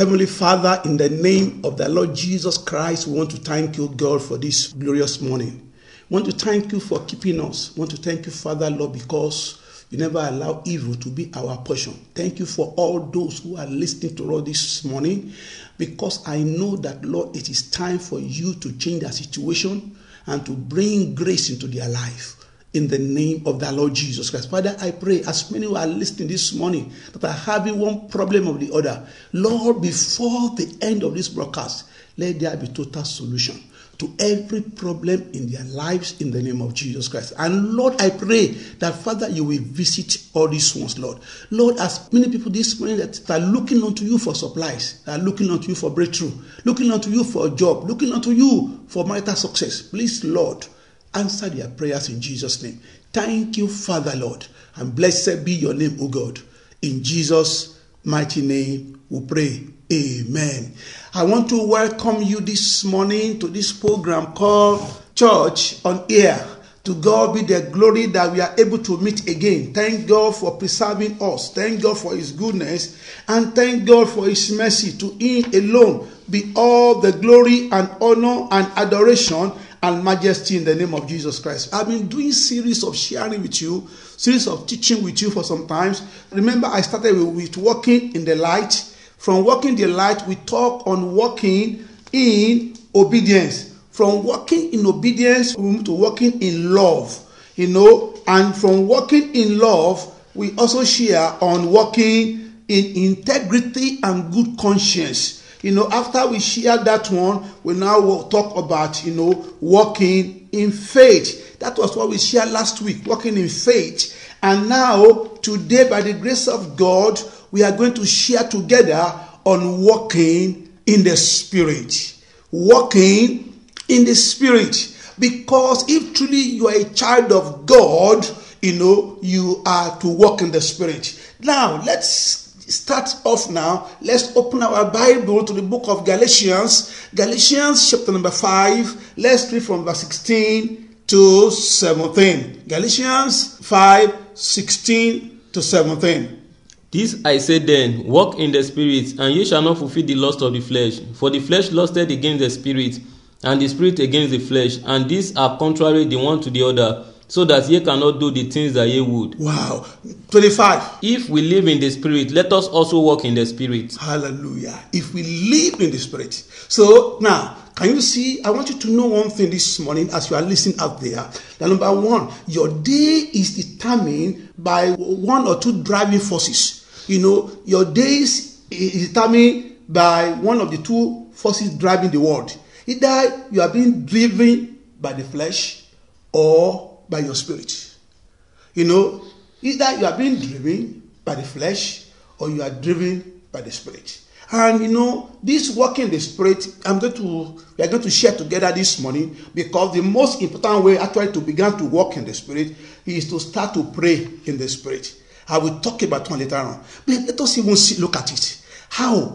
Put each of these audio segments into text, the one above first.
Heavenly Father, in the name of the Lord Jesus Christ, we want to thank you, God, for this glorious morning. We want to thank you for keeping us. We want to thank you, Father, Lord, because you never allow evil to be our portion. Thank you for all those who are listening to us this morning, because I know that, Lord, it is time for you to change their situation and to bring grace into their life. In the name of the Lord Jesus Christ. Father, I pray as many who are listening this morning that are having one problem or the other, Lord, before the end of this broadcast, let there be total solution to every problem in their lives in the name of Jesus Christ. And Lord, I pray that, Father, you will visit all these ones, Lord. Lord, as many people this morning that are looking unto you for supplies, that are looking unto you for breakthrough, looking unto you for a job, looking unto you for marital success, please, Lord, answer their prayers in Jesus' name. Thank you, Father, Lord, and blessed be your name, O God. In Jesus' mighty name we pray. Amen. I want to welcome you this morning to this program called Church on Air. To God be the glory that we are able to meet again. Thank God for preserving us. Thank God for his goodness. And thank God for his mercy. To him alone be all the glory and honor and adoration and majesty in the name of Jesus Christ. I've been doing series of sharing with you, series of teaching with you for some time. Remember, I started with walking in the light. From walking the light, we talk on walking in obedience. From walking in obedience, we move to walking in love. And from walking in love, we also share on walking in integrity and good conscience. After we share that one, we now will talk about, walking in faith. That was what we shared last week, walking in faith. And now, today, by the grace of God, we are going to share together on walking in the Spirit. Walking in the Spirit. Because if truly you are a child of God, you are to walk in the Spirit. Now, let's start off now. Let's open our Bible to the book of Galatians. Galatians chapter number 5. Let's read from verse 16 to 17. Galatians 5, 16 to 17. This I say then, walk in the Spirit, and ye shall not fulfill the lust of the flesh. For the flesh lusted against the Spirit, and the Spirit against the flesh. And these are contrary the one to the other, so that ye cannot do the things that ye would. Wow. 25. If we live in the Spirit, let us also walk in the Spirit. Hallelujah. If we live in the Spirit. So now, can you see, I want you to know one thing this morning as you are listening out there. That number one, your day is determined by one or two driving forces. Your days is determined by one of the two forces driving the world. Either you are being driven by the flesh or by your spirit. Either you are being driven by the flesh or you are driven by the spirit. And this walking in the Spirit, we are going to share together this morning, because the most important way actually to begin to walk in the Spirit is to start to pray in the Spirit. I will talk about one later on. But let us even look at it. How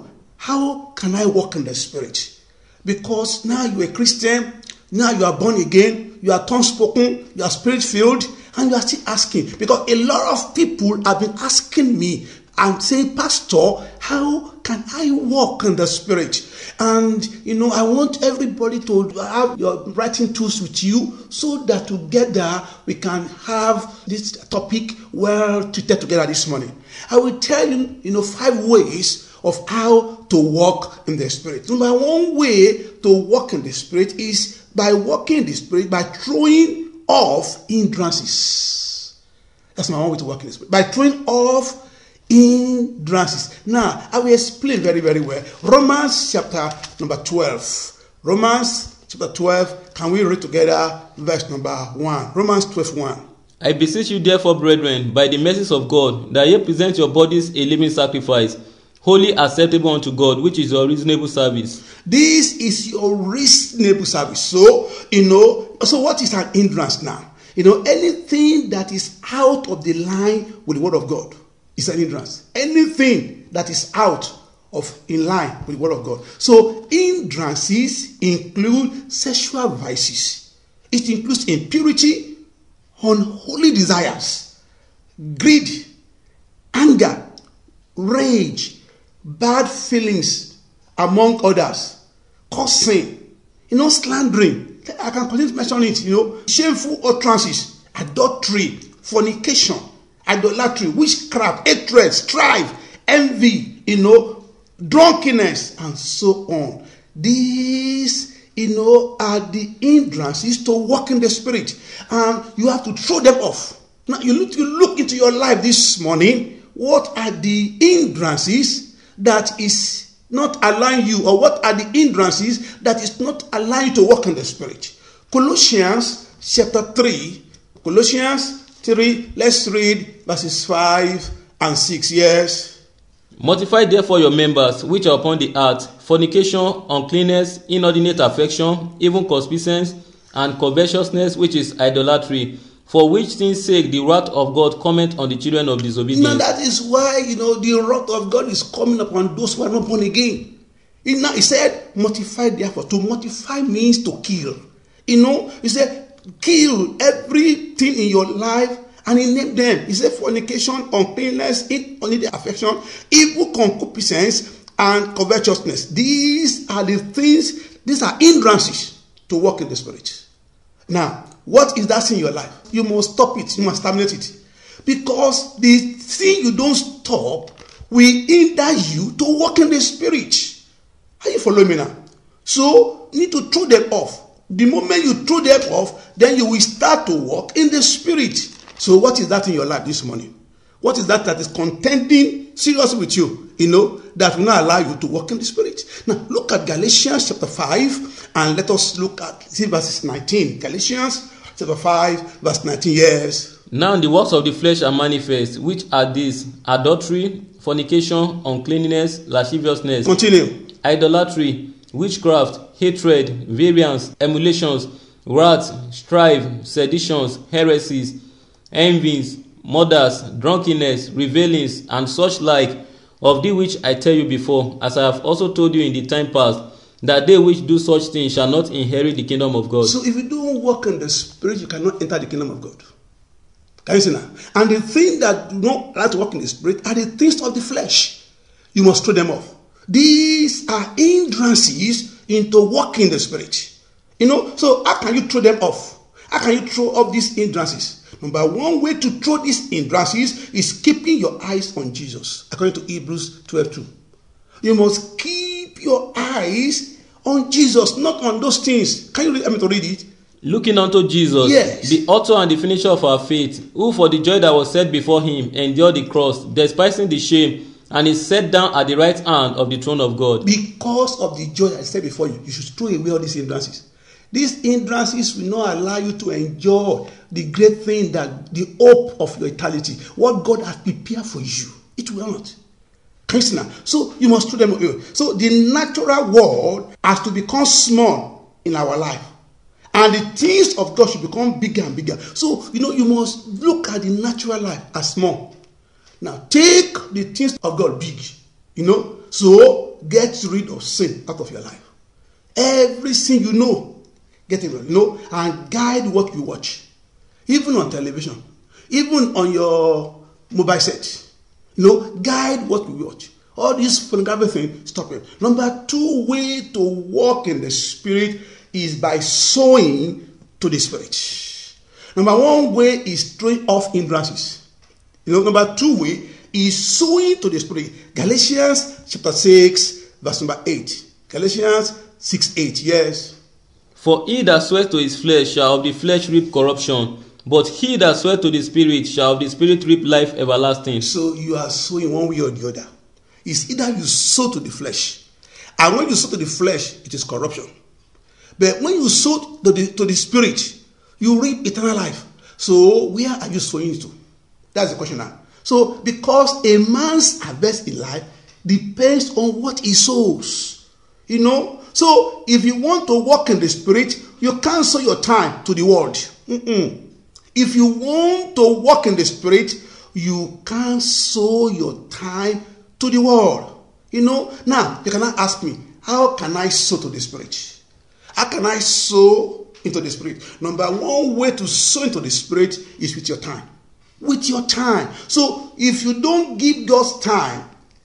can I walk in the Spirit? Because now you are a Christian, now you are born again, you are tongue-spoken, you are spirit-filled, and you are still asking. Because a lot of people have been asking me and saying, Pastor, how can I walk in the Spirit? And, I want everybody to have your writing tools with you so that together we can have this topic well treated together this morning. I will tell you, 5 ways of how to walk in the Spirit. Number one way to walk in the Spirit is by walking in the Spirit, by throwing off hindrances. That's my one way to walk in the Spirit. By throwing off hindrances. Now, I will explain very, very well. Romans chapter number 12. Romans chapter 12. Can we read together verse number 1? Romans 12:1. I beseech you therefore, brethren, by the mercies of God, that ye present your bodies a living sacrifice, wholly acceptable unto God, which is your reasonable service. This is your reasonable service. So, so what is an hindrance now? Anything that is out of the line with the word of God is an hindrance. Anything that is out of in line with the word of God. So hindrances include sexual vices. It includes impurity, unholy desires, greed, anger, rage, bad feelings, among others, cursing, slandering. I can continue to mention it, shameful utterances, adultery, fornication, idolatry, witchcraft, hatred, strife, envy, drunkenness, and so on. These, are the hindrances to walk in the Spirit. And you have to throw them off. Now, you look into your life this morning. What are the hindrances that is not allowing you, or what are the hindrances that is not allowing you to walk in the Spirit? Colossians chapter 3. Colossians 3, let's read verses 5 and 6. Yes. Mortify therefore your members which are upon the earth, fornication, uncleanness, inordinate affection, even concupiscence, and covetousness, which is idolatry, for which things sake the wrath of God cometh on the children of disobedience. Now that is why, the wrath of God is coming upon those who are not born again. He said, mortify therefore. To mortify means to kill. He said, kill everything in your life, and he named them. He said, fornication, uncleanness, inordinate affection, evil concupiscence, and covetousness. These are the things, these are hindrances to walk in the Spirit. Now, what is that in your life? You must stop it. You must terminate it. Because the thing you don't stop will hinder you to walk in the Spirit. Are you following me now? So, you need to throw them off. The moment you throw them off, then you will start to walk in the Spirit. So what is that in your life this morning? What is that is contending seriously with you, that will not allow you to walk in the Spirit? Now, look at Galatians chapter 5, and let us look at verses 19. Galatians chapter 5, verse 19, yes. Now the works of the flesh are manifest, which are these: adultery, fornication, uncleanness, lasciviousness. Continue. Idolatry, witchcraft, hatred, variance, emulations, wrath, strife, seditions, heresies, envies, murders, drunkenness, revelings, and such like, of the which I tell you before, as I have also told you in the time past, that they which do such things shall not inherit the kingdom of God. So if you don't walk in the Spirit, you cannot enter the kingdom of God. Can you see now? And the things that do not allow to walk in the Spirit are the things of the flesh. You must throw them off. These are hindrances into walking in the Spirit. So how can you throw them off? How can you throw off these hindrances? Number one way to throw these hindrances is keeping your eyes on Jesus, according to Hebrews 12:2. You must keep your eyes on Jesus, not on those things. Can you read to read it? Looking unto Jesus, yes, the author and the finisher of our faith, who for the joy that was set before him endured the cross, despising the shame, and is set down at the right hand of the throne of God. Because of the joy that is set before you, you should throw away all these hindrances. These hindrances will not allow you to enjoy the great thing, that the hope of your eternity, what God has prepared for you. It will not. Christian. So you must throw them away. So the natural world has to become small in our life, and the things of God should become bigger and bigger. So you must look at the natural life as small. Now take the things of God big. So get rid of sin out of your life. Every sin get it right, and guide what you watch. Even on television, even on your mobile set. Guide what you watch. All this pornography thing, stop it. Number 2 way to walk in the Spirit is by sowing to the Spirit. Number 1 way is throwing off hindrances. Number 2 way is sowing to the Spirit. Galatians chapter 6, verse number 8. Galatians 6:8, yes. For he that swears to his flesh shall of the flesh reap corruption, but he that swears to the Spirit shall of the Spirit reap life everlasting. So you are sowing one way or the other. It's either you sow to the flesh, and when you sow to the flesh, it is corruption. But when you sow to the Spirit, you reap eternal life. So where are you sowing to? That's the question now. So because a man's harvest in life depends on what he sows. So if you want to walk in the Spirit, you can't sow your time to the world. If you want to walk in the Spirit, you can't sow your time to the world. Now you cannot ask me, how can I sow to the Spirit? How can I sow into the Spirit? Number 1 way to sow into the Spirit is with your time. With your time. So if you don't give God's time,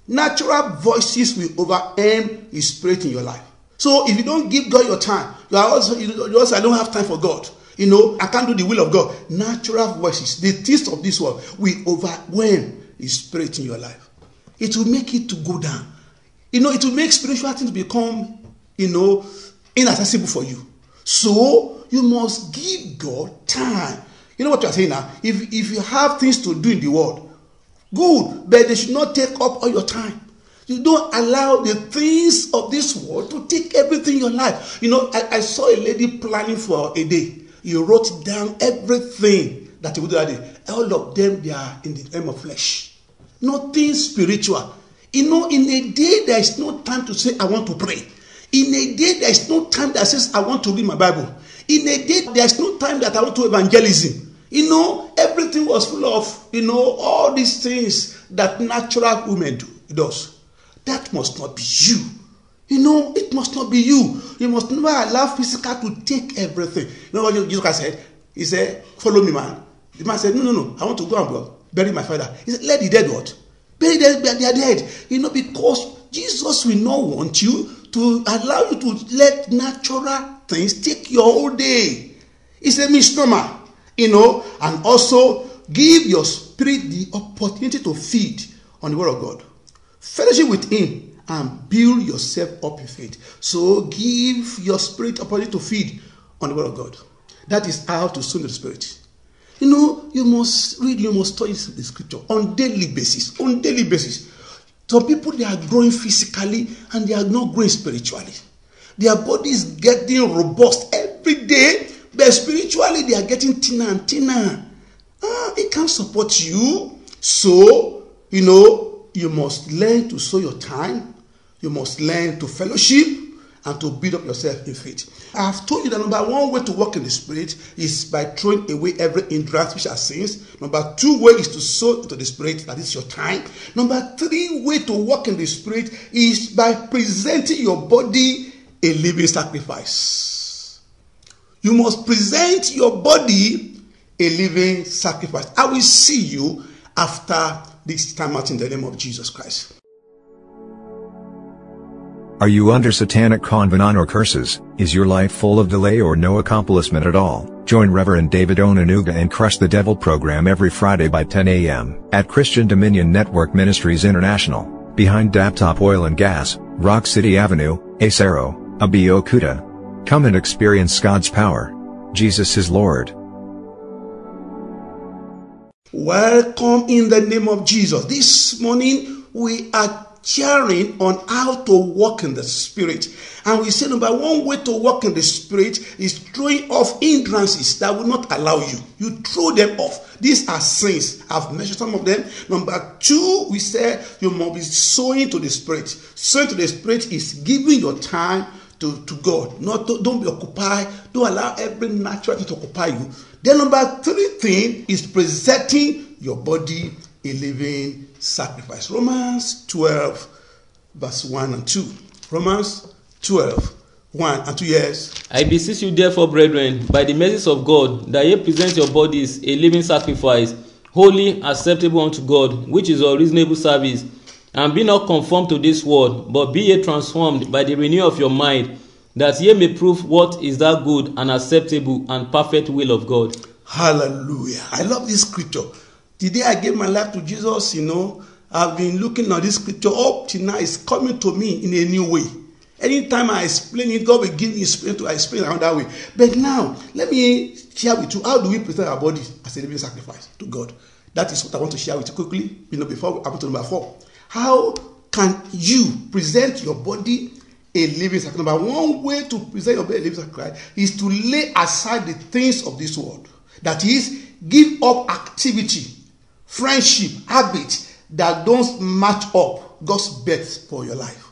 Natural voices will overwhelm His Spirit in your life. So if you don't give God your time, you also I don't have time for God. I can't do the will of God. Natural voices, the things of this world, will overwhelm His Spirit in your life. It will make it to go down. It will make spiritual things become, inaccessible for you. So you must give God time. You know what you are saying now? If you have things to do in the world, good, but they should not take up all your time. You don't allow the things of this world to take everything in your life. I saw a lady planning for a day. You wrote down everything that you would do that day. All of them, they are in the realm of flesh. Nothing spiritual. In a day, there is no time to say, I want to pray. In a day, there is no time that says, I want to read my Bible. In a day, there is no time that I want to evangelism. Everything was full of, all these things that natural women does. That must not be you. It must not be you. You must never allow physical to take everything. You know what Jesus said? He said, follow me, man. The man said, no, I want to go and bury my father. He said, let the dead what? Bury them, they are dead. Because Jesus will not want you to allow you to let natural things take your whole day. It's a misnomer, and also give your spirit the opportunity to feed on the word of God. Fellowship with Him and build yourself up in faith. So give your spirit opportunity to feed on the word of God. That is how to sow the Spirit. You must read, you must study the scripture on daily basis. Some people, they are growing physically and they are not growing spiritually. Their body is getting robust every day, but spiritually they are getting thinner and thinner. It can't support you. So, you must learn to sow your time. You must learn to fellowship and to build up yourself in faith. I have told you that number one way to walk in the Spirit is by throwing away every hindrance which are sins. Number two way is to sow into the Spirit, that is your time. Number three way to walk in the Spirit is by presenting your body a living sacrifice. You must present your body a living sacrifice. I will see you after this time out in the name of Jesus Christ. Are you under satanic covenant or curses? Is your life full of delay or no accomplishment at all? Join Reverend David Onanuga and Crush the Devil program every Friday by 10 a.m. at Christian Dominion Network Ministries International, behind Daptop Oil and Gas, Rock City Avenue, Acero, Abeokuta. Come and experience God's power. Jesus is Lord. Welcome in the name of Jesus. This morning we are sharing on how to walk in the Spirit. And we say number one way to walk in the Spirit is throwing off hindrances that will not allow you. You throw them off. These are sins. I've mentioned some of them. Number two, we said you must be sowing to the Spirit. Sowing to the Spirit is giving your time to God. Don't be occupied. Don't allow every natural thing to occupy you. Then number three thing is presenting your body a living sacrifice. Romans 12 verse 1 and 2. Romans 12, 1 and 2 years. I beseech you therefore, brethren, by the mercies of God, that ye present your bodies a living sacrifice, holy, acceptable unto God, which is your reasonable service. And be not conformed to this world, but be ye transformed by the renewal of your mind, that ye may prove what is that good and acceptable and perfect will of God. Hallelujah. I love this scripture. The day I gave my life to Jesus, I've been looking at this scripture up till now. It's coming to me in a new way. Anytime I explain it, God will give me spirit to explain it that way. But now, let me share with you, how do we present our body as a living sacrifice to God? That is what I want to share with you quickly, before I go to number 4. How can you present your body a living sacrifice? Number one way to present your body a living sacrifice is to lay aside the things of this world. That is, give up activity, friendship, habits that don't match up God's best for your life.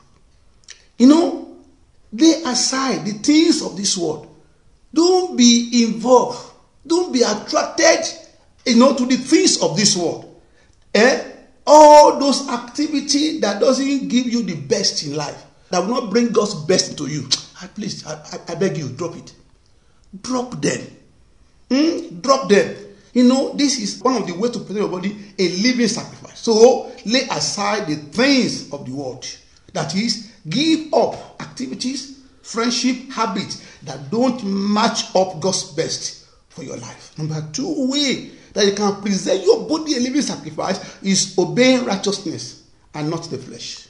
Lay aside the things of this world. Don't be involved. Don't be attracted, to the things of this world. All those activities that doesn't give you the best in life, that will not bring God's best into you. Please, I beg you, drop it. Drop them. Drop them. This is one of the ways to present your body a living sacrifice. So lay aside the things of the world. That is, give up activities, friendship, habits that don't match up God's best for your life. Number 2 way that you can present your body a living sacrifice is obeying righteousness and not the flesh.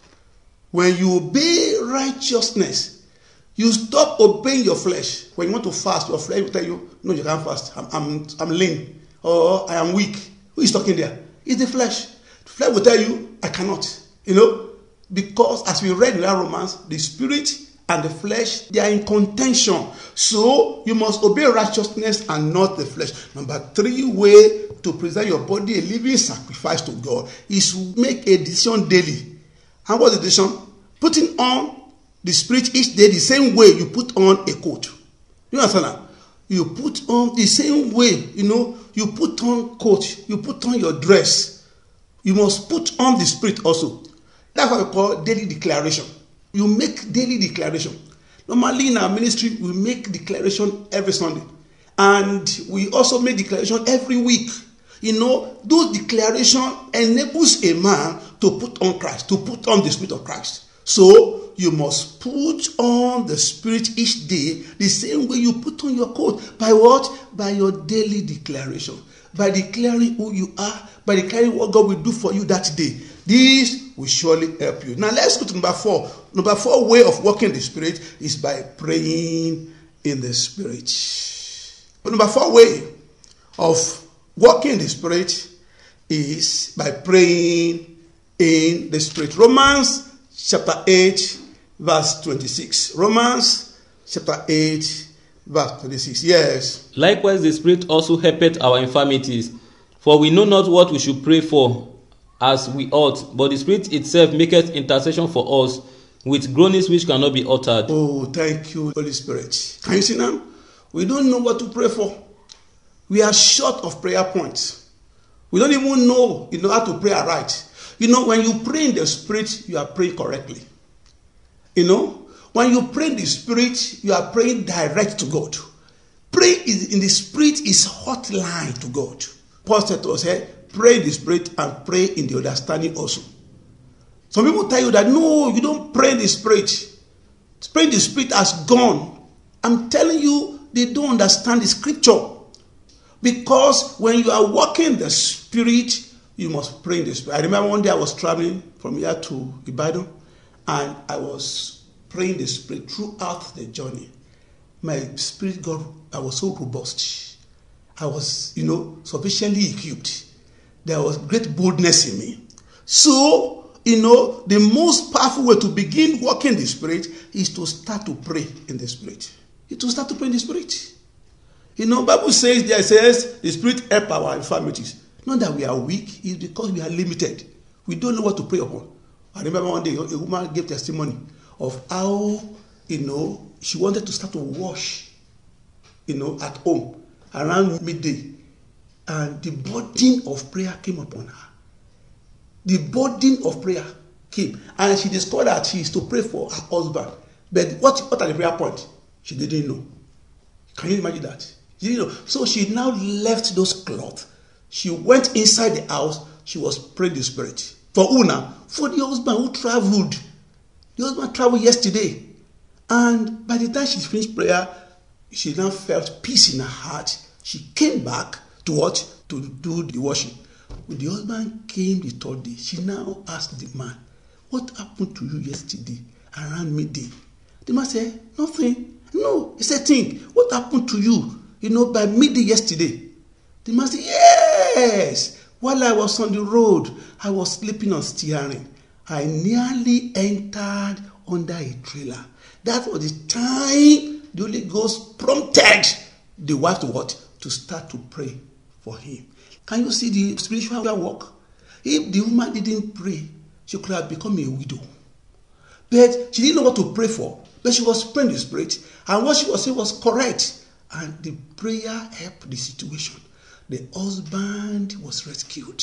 When you obey righteousness, you stop obeying your flesh. When you want to fast, your flesh will tell you, no, you can't fast. I'm lean, or I am weak. Who is talking there? It's the flesh. The flesh will tell you, I cannot. Because as we read in that Romans, the spirit and the flesh, they are in contention. So you must obey righteousness and not the flesh. Number 3 way to present your body a living sacrifice to God is to make a decision daily. And what's the decision? Putting on the spirit each day the same way you put on a coat. You understand that? You put on the same way, you put on coat, you put on your dress. You must put on the spirit also. That's what we call daily declaration. You make daily declaration. Normally in our ministry, we make declaration every Sunday. And we also make declaration every week. Those declarations enables a man to put on Christ, to put on the Spirit of Christ. So you must put on the Spirit each day the same way you put on your coat. By what? By your daily declaration. By declaring who you are, by declaring what God will do for you that day. This will surely help you. Now let's go to number 4. Number 4 way of walking in the Spirit is by praying in the Spirit. But number 4 way of walking in the Spirit is by praying in the Spirit. Romans chapter 8 verse 26. Romans chapter 8 verse 26. Yes. Likewise the Spirit also helpeth our infirmities, for we know not what we should pray for as we ought, but the Spirit itself maketh intercession for us with groanings which cannot be uttered. Oh, thank you, Holy Spirit. Can you see now? We don't know what to pray for. We are short of prayer points. We don't even know, how to pray right. When you pray in the Spirit, you are praying correctly. When you pray in the Spirit, you are praying direct to God. Pray in the Spirit is hotline to God. Paul said to us, pray in the Spirit and pray in the understanding also. Some people tell you that, no, you don't pray in the Spirit. Pray in the Spirit has gone. I'm telling you, they don't understand the scripture. Because when you are walking in the Spirit, you must pray in the Spirit. I remember one day I was traveling from here to Ibadan, and I was praying the Spirit throughout the journey. My spirit I was so robust. I was, sufficiently equipped. There was great boldness in me. So, the most powerful way to begin walking in the Spirit is to start to pray in the Spirit. To start to pray in the Spirit. Bible says, the Spirit help our infirmities. Not that we are weak, it's because we are limited. We don't know what to pray upon. I remember one day a woman gave testimony of how, she wanted to start to wash, at home around midday. And the burden of prayer came upon her. The burden of prayer came. And she discovered that she is to pray for her husband. But what are the prayer points? She didn't know. Can you imagine that? She didn't know. So she now left those cloths. She went inside the house. She was praying the Spirit. For who now? For the husband who traveled. The husband traveled yesterday. And by the time she finished prayer, she now felt peace in her heart. She came back to what? To do the worship. When the husband came the third day, she now asked the man, what happened to you yesterday around midday? The man said, nothing. No, he said, think, what happened to you, by midday yesterday? The man said, yes. While I was on the road, I was sleeping on steering. I nearly entered under a trailer. That was the time the Holy Ghost prompted the wife to what? To start to pray for him. Can you see the spiritual work? If the woman didn't pray, she could have become a widow. But she didn't know what to pray for. But she was praying the Spirit. And what she was saying was correct. And the prayer helped the situation. The husband was rescued.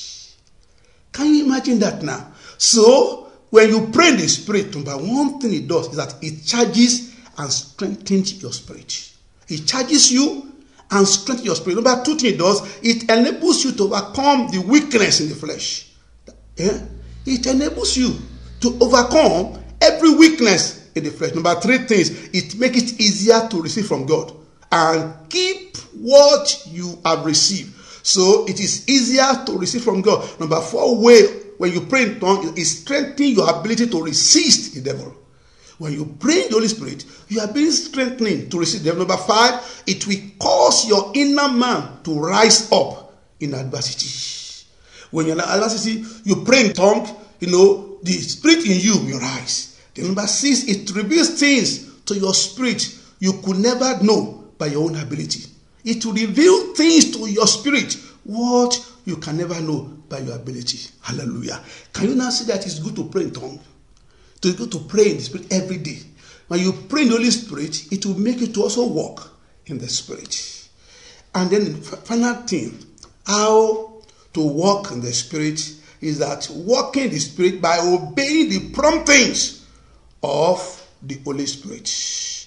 Can you imagine that now? So, when you pray in the Spirit, number one thing it does is that it charges and strengthens your spirit. It charges you and strengthen your spirit. Number 2 thing it does, it enables you to overcome the weakness in the flesh. Yeah? It enables you to overcome every weakness in the flesh. Number 3 things, it makes it easier to receive from God and keep what you have received. So it is easier to receive from God. Number 4 way, when you pray in tongues, it strengthens your ability to resist the devil. When you pray in the Holy Spirit, you are being strengthened to resist the devil. Number 5, it will cause your inner man to rise up in adversity. When you're in adversity, you pray in tongues, the spirit in you will rise. Then number 6, it reveals things to your spirit you could never know by your own ability. It will reveal things to your spirit what you can never know by your ability. Hallelujah. Can you now see that it's good to pray in tongues? To go to pray in the Spirit every day. When you pray in the Holy Spirit, it will make you to also walk in the Spirit. And then the final thing, how to walk in the Spirit, is that walking in the Spirit by obeying the promptings of the Holy Spirit.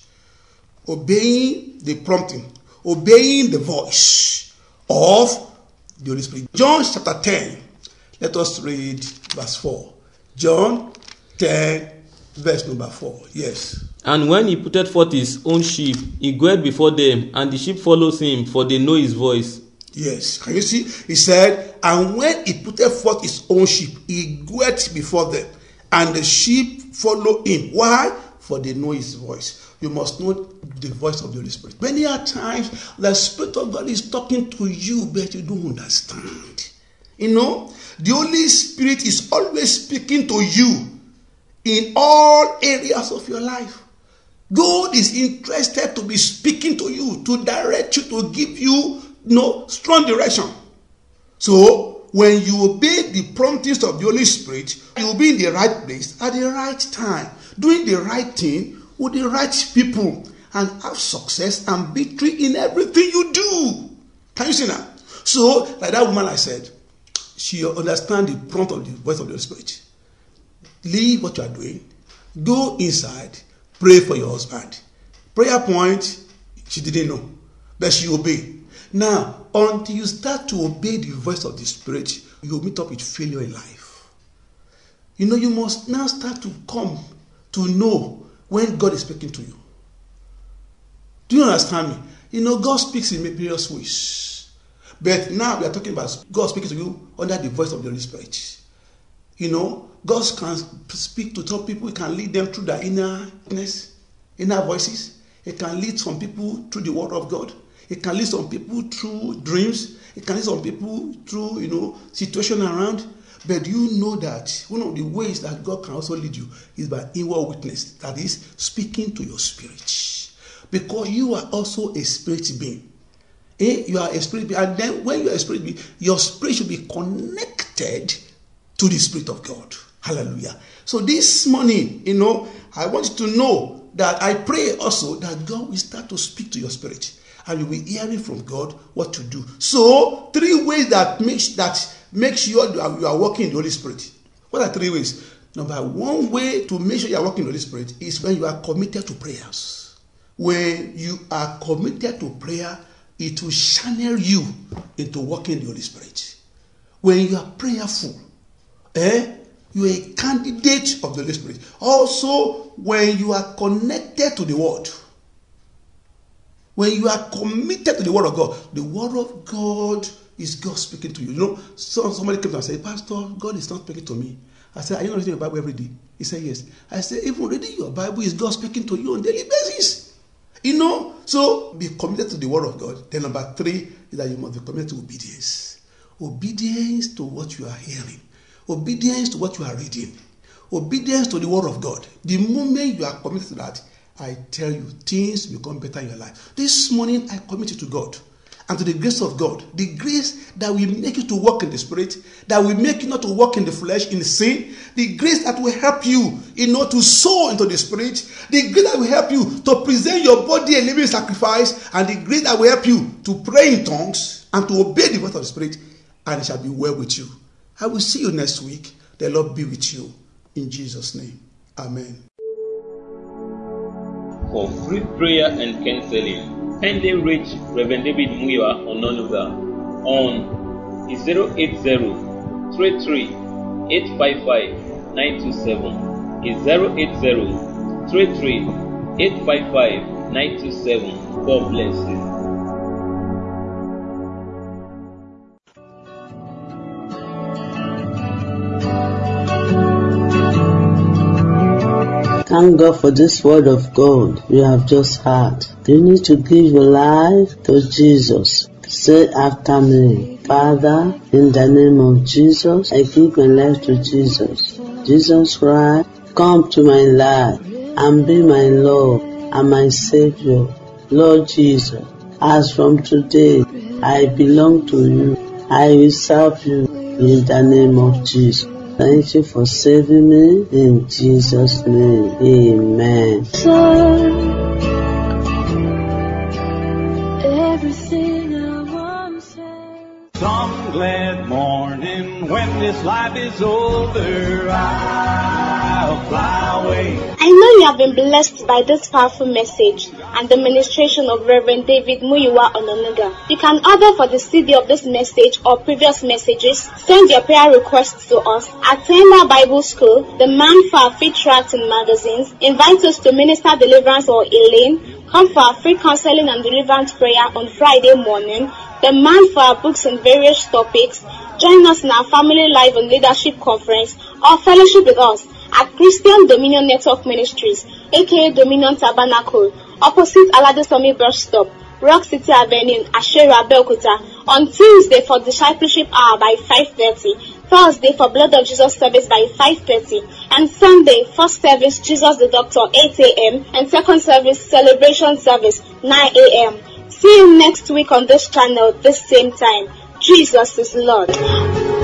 Obeying the prompting, obeying the voice of the Holy Spirit. John chapter 10, let us read verse 4. John 10, verse number 4. Yes. And when he putteth forth his own sheep, he goeth before them, and the sheep follows him, for they know his voice. Yes. Can you see? He said, and when he putteth forth his own sheep, he goeth before them, and the sheep follow him. Why? For they know his voice. You must know the voice of the Holy Spirit. Many a times, the Spirit of God is talking to you, but you don't understand. The Holy Spirit is always speaking to you in all areas of your life. God is interested to be speaking to you, to direct you, to give you strong direction. So when you obey the promptings of the Holy Spirit, you will be in the right place at the right time, doing the right thing with the right people, and have success and victory in everything you do. Can you see that? So, like that woman I said, she understands the prompt of the voice of the Holy Spirit. Leave what you are doing. Go inside. Pray for your husband. Prayer point, she didn't know, but she obeyed. Now, until you start to obey the voice of the Spirit, you will meet up with failure in life. You must now start to come to know when God is speaking to you. Do you understand me? God speaks in various ways. But now we are talking about God speaking to you under the voice of the Holy Spirit. God can speak to some people. He can lead them through their inner voices. He can lead some people through the word of God. He can lead some people through dreams. He can lead some people through, situation around. But you know that one of the ways that God can also lead you is by inward witness. That is, speaking to your spirit. Because you are also a spirit being. You are a spirit being. And then when you are a spirit being, your spirit should be connected to the Spirit of God. Hallelujah. So this morning, I want you to know that I pray also that God will start to speak to your spirit. And you'll be hearing from God what to do. So 3 ways that make sure you are walking in the Holy Spirit. What are 3 ways? Number 1 way to make sure you are walking in the Holy Spirit is when you are committed to prayers. When you are committed to prayer, it will channel you into walking in the Holy Spirit. When you are prayerful, you are a candidate of the Holy Spirit. Also, when you are connected to the Word, when you are committed to the Word of God is God speaking to you. Somebody came and said, Pastor, God is not speaking to me. I said, are you not reading your Bible every day? He said, yes. I said, even reading your Bible is God speaking to you on a daily basis. So be committed to the Word of God. Then number 3 is that you must be committed to obedience. Obedience to what you are hearing. Obedience to what you are reading. Obedience to the Word of God. The moment you are committed to that, I tell you, things become better in your life. This morning, I commit you to God and to the grace of God. The grace that will make you to walk in the Spirit, that will make you not to walk in the flesh, in sin. The grace that will help you, to sow into the Spirit. The grace that will help you to present your body a living sacrifice. And the grace that will help you to pray in tongues and to obey the voice of the Spirit. And it shall be well with you. I will see you next week. The Lord be with you. In Jesus' name. Amen. For free prayer and counseling, Kindly reach Reverend David Muyiwa Ononuga on 080-33-855-927. It's 080-33-855-927. God bless you. Thank God for this word of God you have just heard. You need to give your life to Jesus. Say after me, Father, in the name of Jesus, I give my life to Jesus. Jesus Christ, come to my life and be my Lord and my Savior. Lord Jesus, as from today, I belong to you. I will serve you in the name of Jesus. Thank you for saving me in Jesus' name. Amen. Everything I want said. Some glad morning when this life is over, I'll fly away. I know you have been blessed by this powerful message and the ministration of Reverend David Muyiwa Ononuga. You can order for the CD of this message or previous messages. Send your prayer requests to us. Attend our Bible School, the Man for our Free Tracts and Magazines. Invite us to Minister Deliverance or Elaine. Come for our free counseling and deliverance prayer on Friday morning. The Man for our books on various topics. Join us in our Family Life and Leadership Conference or fellowship with us at Christian Dominion Network Ministries, aka Dominion Tabernacle, opposite Aladesomi Bus Stop, Rock City Avenue, Ashera, Belkuta, on Tuesday for Discipleship Hour by 5:30, Thursday for Blood of Jesus service by 5:30, and Sunday, first service Jesus the Doctor 8 a.m. and second service Celebration service 9 a.m. See you next week on this channel, this same time. Jesus is Lord.